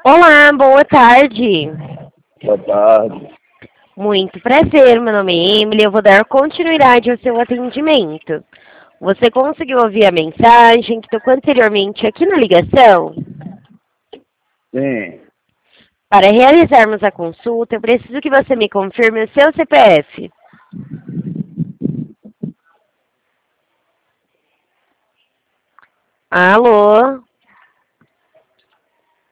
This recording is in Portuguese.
Olá, boa tarde. Boa tarde. Muito prazer, meu nome é Emily. Eu vou dar continuidade ao seu atendimento. Você conseguiu ouvir a mensagem que tocou anteriormente aqui na ligação? Sim, Para realizarmos a consulta, eu preciso que você me confirme o seu CPF. Alô?